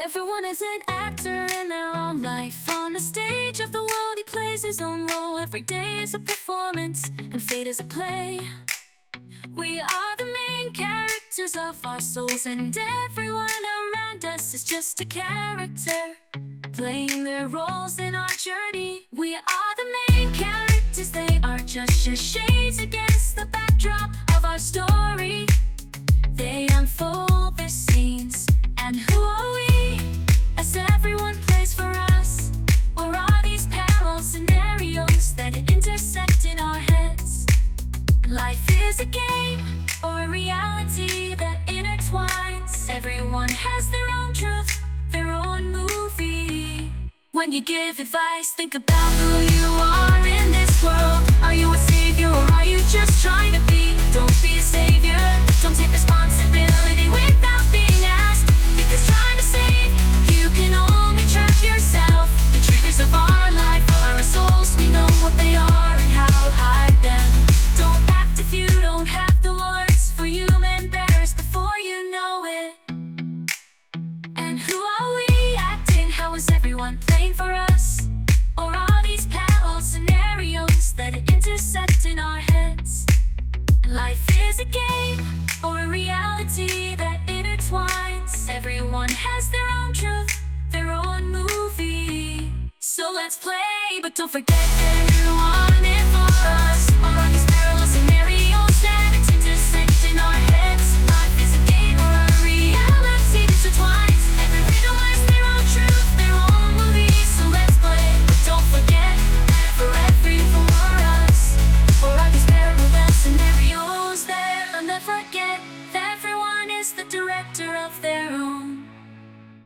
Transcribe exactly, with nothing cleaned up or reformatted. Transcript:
Everyone is an actor in their own life. On the stage of the world, he plays his own role. Every day is a performance, and fate is a play. We are the main characters of our souls, and everyone around us is just a character, playing their roles in our journey. We are the main characters, they are just your shades against the backdrop of our story. They unfold their scenes, and who are we as everyone plays for us? Or are these parallel scenarios that intersect in our heads? Life is a game or a reality that intertwines. Everyone has their own truth, their own movie. When you give advice, think about who you are in this world. Are you a savior or are you just trying to be? Don't be a savior, don't take responsibility without being asked. Because trying to save, you can only trap yourself. The triggers of our life are our souls. We know what they are and how to hide them. Don't act if you don't have the words, for human bears before you know it. And who are we acting? How is everyone playing for us? Or are these parallel scenarios that intersect in our heads? Life is a game or a reality that intertwines. Everyone has their own truth, their own movie. So let's play, but don't forget everyone is